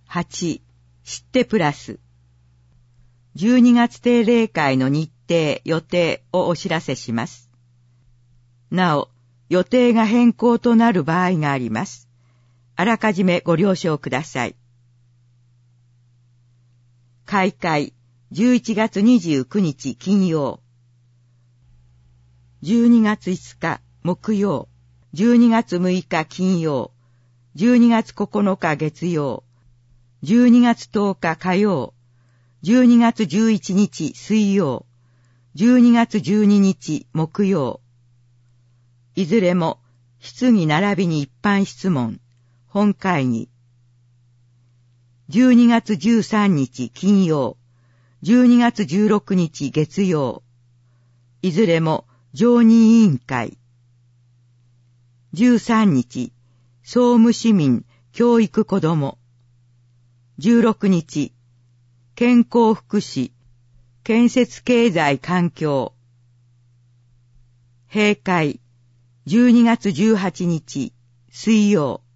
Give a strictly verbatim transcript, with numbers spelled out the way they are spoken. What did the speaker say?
はち、知ってプラス。じゅうにがつ定例会の日程、予定をお知らせします。なお、予定が変更となる場合があります。あらかじめご了承ください。開会、じゅういちがつにじゅうくにち金曜。じゅうにがついつか木曜。じゅうにがつむいか金曜。じゅうにがつここのか月曜。じゅうにがつとおか火曜。じゅうにがつじゅういちにち水曜。じゅうにがつじゅうににち木曜。いずれも質疑並びに一般質問、本会議。じゅうにがつじゅうさんにち金曜。じゅうにがつじゅうろくにち月曜。いずれも常任委員会。じゅうさんにち、総務市民、教育子ども。じゅうろくにち、健康福祉、建設経済環境。閉会、じゅうにがつじゅうはちにち、水曜。